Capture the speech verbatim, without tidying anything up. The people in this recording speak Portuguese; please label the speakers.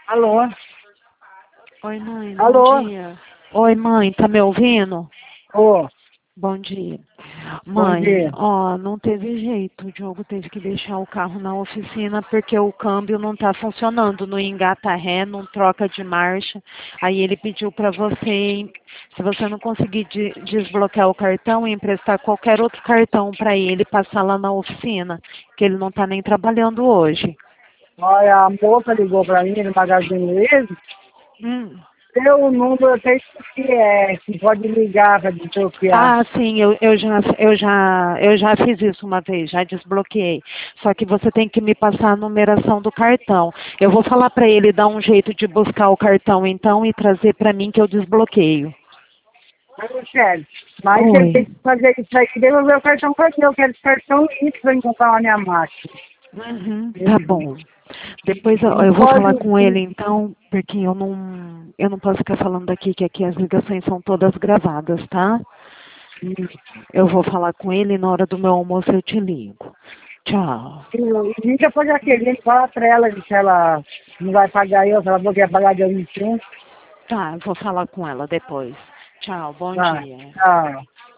Speaker 1: Alô?
Speaker 2: Oi, mãe, bom
Speaker 1: Alô?
Speaker 2: dia. Oi, mãe, tá me ouvindo?
Speaker 1: Ô,
Speaker 2: Bom dia.
Speaker 1: bom
Speaker 2: Mãe,
Speaker 1: dia.
Speaker 2: ó, não teve jeito. O Diogo teve que deixar o carro na oficina porque o câmbio não tá funcionando. Não engata ré, não troca de marcha. Aí ele pediu pra você, se você não conseguir de- desbloquear o cartão, emprestar qualquer outro cartão pra ele passar lá na oficina, que ele não tá nem trabalhando hoje.
Speaker 1: Olha, a moça ligou pra mim no Magazine Luiza.
Speaker 2: Hum.
Speaker 1: Deu o número, eu sei que é, que pode ligar pra desbloquear.
Speaker 2: Ah, sim, eu, eu, já, eu, já, eu já fiz isso uma vez, já desbloqueei. Só que você tem que me passar a numeração do cartão. Eu vou falar para ele dar um jeito de buscar o cartão então e trazer para mim que eu desbloqueio.
Speaker 1: Mas, sério, mas você
Speaker 2: Oi.
Speaker 1: tem que fazer isso aí, que devolver o cartão pra mim. Eu quero esse cartão isso pra encontrar na minha máquina.
Speaker 2: Uhum, tá
Speaker 1: Uhum.
Speaker 2: bom. Depois eu,
Speaker 1: Não
Speaker 2: eu vou
Speaker 1: pode.
Speaker 2: falar com ele então, porque eu não, eu não posso ficar falando daqui que aqui as ligações são todas gravadas, tá? Eu vou falar com ele e na hora do meu almoço eu te ligo. Tchau.
Speaker 1: E liga pra Jaqueline, fala pra ela que ela não vai pagar eu, que ela falou que ia pagar dia vinte e um.
Speaker 2: Tá, eu vou falar com ela depois. Tchau, bom
Speaker 1: Tá,
Speaker 2: dia.
Speaker 1: tchau.